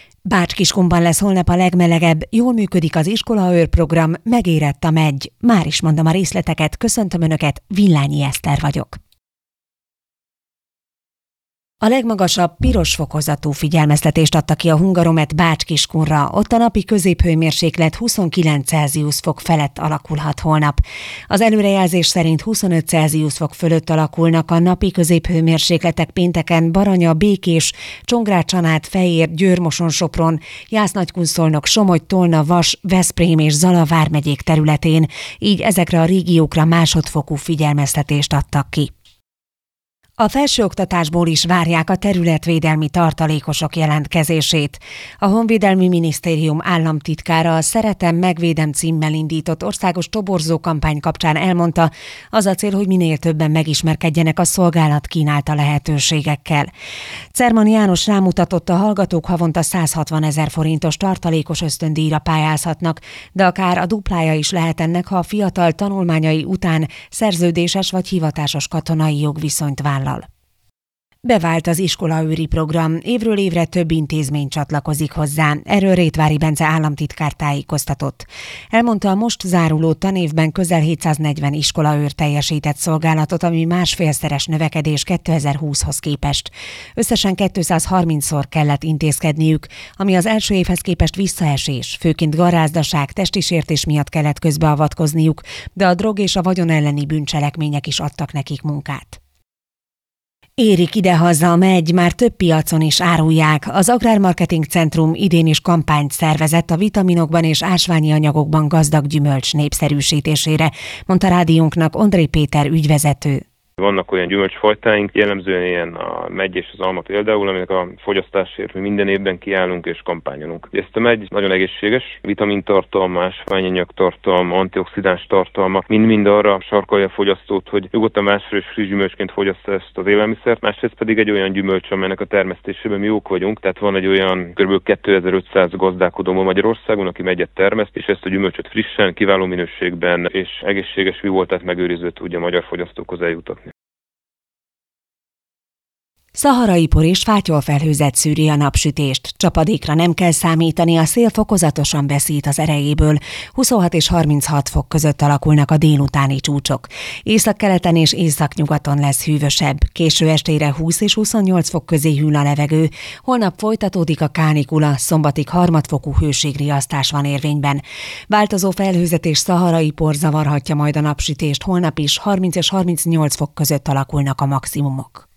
Bács-Kiskunban lesz holnap a legmelegebb, jól működik az iskolaőr program, megérett a megy. Már is mondom a részleteket, köszöntöm Önöket, Villányi Eszter vagyok. A legmagasabb piros fokozatú figyelmeztetést adta ki a Hungaromet Bács-Kiskunra, ott a napi középhőmérséklet 29 Celsius fok felett alakulhat holnap. Az előrejelzés szerint 25 Celsius fok fölött alakulnak a napi középhőmérsékletek pénteken Baranya, Békés, Csongrád-Csanád, Fejér, Győr-Moson-Sopron, Jász-Nagykunszolnok, Somogy, Tolna, Vas, Veszprém és Zala vármegyék területén, így ezekre a régiókra másodfokú figyelmeztetést adtak ki. A felsőoktatásból is várják a területvédelmi tartalékosok jelentkezését. A Honvédelmi Minisztérium államtitkára a Szeretem, megvédem címmel indított országos toborzó kampány kapcsán elmondta, az a cél, hogy minél többen megismerkedjenek a szolgálat kínálta lehetőségekkel. Czerman János rámutatott, a hallgatók havonta 160 000 forintos tartalékos ösztöndíjra pályázhatnak, de akár a duplája is lehet ennek, ha a fiatal tanulmányai után szerződéses vagy hivatásos katonai jogviszonyt vállal. Bevált az iskolaőri program, évről évre több intézmény csatlakozik hozzá, erről Rétvári Bence államtitkár tájékoztatott. Elmondta, a most záruló tanévben közel 740 iskolaőr teljesített szolgálatot, ami másfélszeres növekedés 2020-hoz képest. Összesen 230-szor kellett intézkedniük, ami az első évhez képest visszaesés, főként garázdaság, testi sértés miatt kellett közbeavatkozniuk, de a drog és a vagyon elleni bűncselekmények is adtak nekik munkát. Érik idehaza a megy, már több piacon is árulják. Az Agrármarketing Centrum idén is kampányt szervezett a vitaminokban és ásványi anyagokban gazdag gyümölcs népszerűsítésére, mondta rádiónknak Ondré Péter ügyvezető. Vannak olyan gyümölcsfajtáink, jellemzően ilyen a megy és az alma például, aminek a fogyasztásért mi minden évben kiállunk és kampányolunk. Ezt a megy nagyon egészséges, vitamintartalma, ásványanyag tartalma, antioxidáns tartalma, mind-mind arra sarkalja a fogyasztót, hogy nyugodtan másfél és friss gyümölcsként fogyassza ezt az élelmiszert, másrészt pedig egy olyan gyümölcs, amelynek a termesztésében mi jók vagyunk, tehát van egy olyan kb. 2500 gazdálkodó Magyarországon, aki megyet termeszt, és ezt a gyümölcsöt frissen, kiváló minőségben és egészséges vivoltát megőriző tudja a magyar fogyasztókhoz eljutatni. Szaharai por és fátyolfelhőzet szűri a napsütést. Csapadékra nem kell számítani, a szél fokozatosan veszít az erejéből. 26 és 36 fok között alakulnak a délutáni csúcsok. Északkeleten és északnyugaton lesz hűvösebb. Késő estére 20 és 28 fok közé hűl a levegő. Holnap folytatódik a kánikula, szombatig harmadfokú hőségriasztás van érvényben. Változó felhőzet és szaharai por zavarhatja majd a napsütést. Holnap is 30 és 38 fok között alakulnak a maximumok.